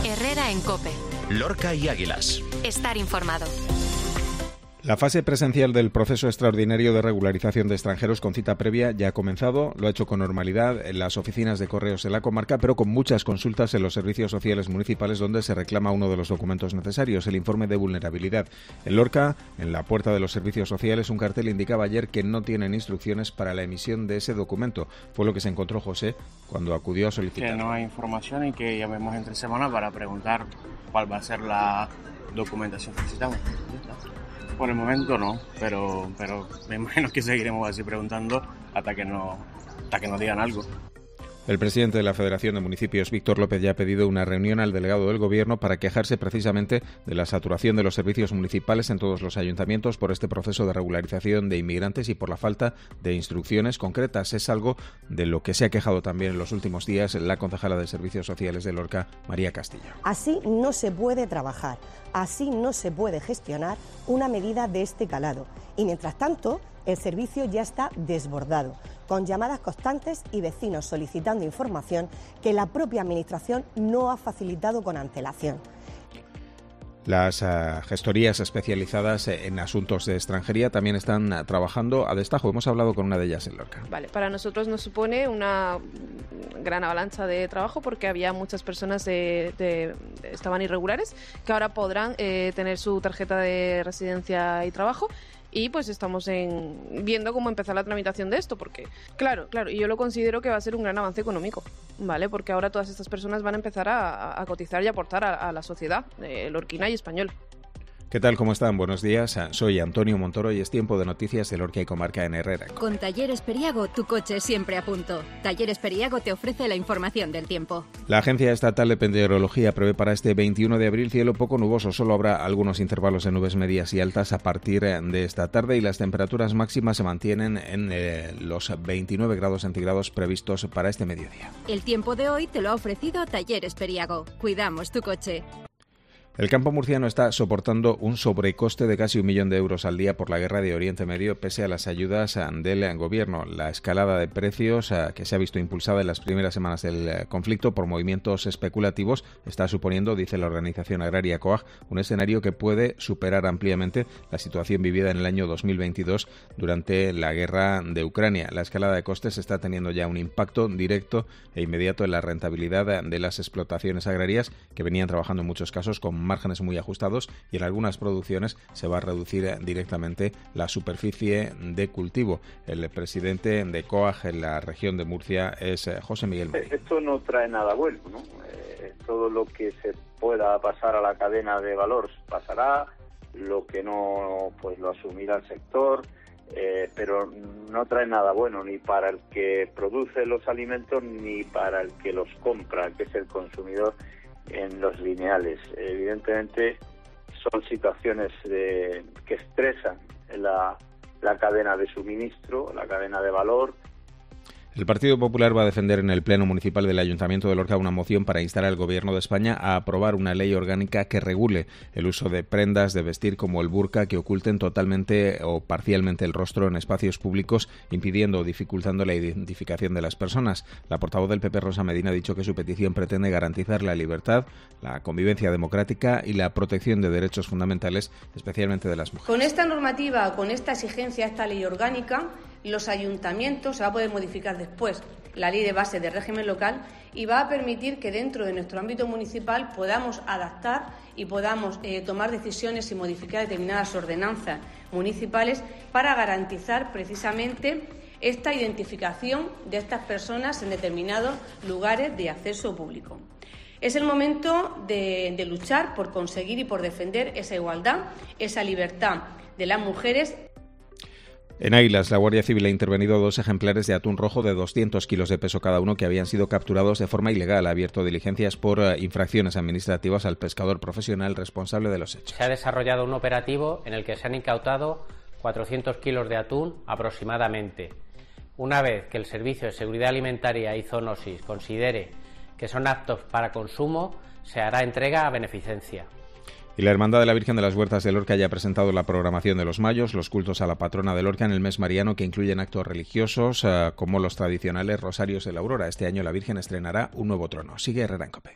Herrera en COPE. Lorca y Águilas. Estar informado. La fase presencial del proceso extraordinario de regularización de extranjeros con cita previa ya ha comenzado, lo ha hecho con normalidad en las oficinas de correos de la comarca, pero con muchas consultas en los servicios sociales municipales donde se reclama uno de los documentos necesarios, el informe de vulnerabilidad. En Lorca, en la puerta de los servicios sociales, un cartel indicaba ayer que no tienen instrucciones para la emisión de ese documento. Fue lo que se encontró José cuando acudió a solicitar. Que no hay información y que llamemos entre semana para preguntar cuál va a ser la documentación que necesitamos. Por el momento no, pero me imagino que seguiremos así preguntando hasta que nos digan algo. El presidente de la Federación de Municipios, Víctor López, ya ha pedido una reunión al delegado del Gobierno para quejarse precisamente de la saturación de los servicios municipales en todos los ayuntamientos por este proceso de regularización de inmigrantes y por la falta de instrucciones concretas. Es algo de lo que se ha quejado también en los últimos días la concejala de Servicios Sociales de Lorca, María Castillo. Así no se puede trabajar, así no se puede gestionar una medida de este calado. Y mientras tanto, el servicio ya está desbordado, con llamadas constantes y vecinos solicitando información que la propia Administración no ha facilitado con antelación. Las gestorías especializadas en asuntos de extranjería también están trabajando a destajo. Hemos hablado con una de ellas en Lorca. Vale, para nosotros nos supone una gran avalancha de trabajo porque había muchas personas estaban irregulares que ahora podrán tener su tarjeta de residencia y trabajo. Y pues estamos viendo cómo empezar la tramitación de esto, porque claro, y yo lo considero que va a ser un gran avance económico, ¿vale? Porque ahora todas estas personas van a empezar a cotizar y aportar a la sociedad lorquina y española. ¿Qué tal? ¿Cómo están? Buenos días. Soy Antonio Montoro y es tiempo de noticias de Lorca y comarca en Herrera. Con Talleres Periago, tu coche siempre a punto. Talleres Periago te ofrece la información del tiempo. La Agencia Estatal de Meteorología prevé para este 21 de abril cielo poco nuboso. Solo habrá algunos intervalos de nubes medias y altas a partir de esta tarde y las temperaturas máximas se mantienen en los 29 grados centígrados previstos para este mediodía. El tiempo de hoy te lo ha ofrecido Talleres Periago. Cuidamos tu coche. El campo murciano está soportando un sobrecoste de casi 1 millón de euros al día por la guerra de Oriente Medio, pese a las ayudas del gobierno. La escalada de precios que se ha visto impulsada en las primeras semanas del conflicto por movimientos especulativos está suponiendo, dice la organización agraria COAG, un escenario que puede superar ampliamente la situación vivida en el año 2022 durante la guerra de Ucrania. La escalada de costes está teniendo ya un impacto directo e inmediato en la rentabilidad de las explotaciones agrarias que venían trabajando en muchos casos con márgenes muy ajustados y en algunas producciones se va a reducir directamente la superficie de cultivo. El presidente de COAG en la región de Murcia es José Miguel Marín. Esto no trae nada bueno, ¿no? Todo lo que se pueda pasar a la cadena de valor pasará, lo que no, pues lo asumirá el sector, pero no trae nada bueno ni para el que produce los alimentos ni para el que los compra, que es el consumidor en los lineales. Evidentemente son situaciones que estresan la cadena de suministro, la cadena de valor. El Partido Popular va a defender en el Pleno Municipal del Ayuntamiento de Lorca una moción para instar al Gobierno de España a aprobar una ley orgánica que regule el uso de prendas de vestir como el burka que oculten totalmente o parcialmente el rostro en espacios públicos, impidiendo o dificultando la identificación de las personas. La portavoz del PP, Rosa Medina, ha dicho que su petición pretende garantizar la libertad, la convivencia democrática y la protección de derechos fundamentales, especialmente de las mujeres. Con esta normativa, con esta exigencia, esta ley orgánica, los ayuntamientos, se va a poder modificar después la ley de base de régimen local y va a permitir que dentro de nuestro ámbito municipal podamos adaptar y podamos tomar decisiones y modificar determinadas ordenanzas municipales para garantizar precisamente esta identificación de estas personas en determinados lugares de acceso público. Es el momento de luchar por conseguir y por defender esa igualdad, esa libertad de las mujeres. En Águilas, la Guardia Civil ha intervenido 2 ejemplares de atún rojo de 200 kilos de peso cada uno que habían sido capturados de forma ilegal. Ha abierto diligencias por infracciones administrativas al pescador profesional responsable de los hechos. Se ha desarrollado un operativo en el que se han incautado 400 kilos de atún aproximadamente. Una vez que el Servicio de Seguridad Alimentaria y Zoonosis considere que son aptos para consumo, se hará entrega a beneficencia. Y la Hermandad de la Virgen de las Huertas de Lorca ya ha presentado la programación de los mayos, los cultos a la patrona de Lorca en el mes mariano, que incluyen actos religiosos como los tradicionales rosarios de la Aurora. Este año la Virgen estrenará un nuevo trono. Sigue Herrera en COPE.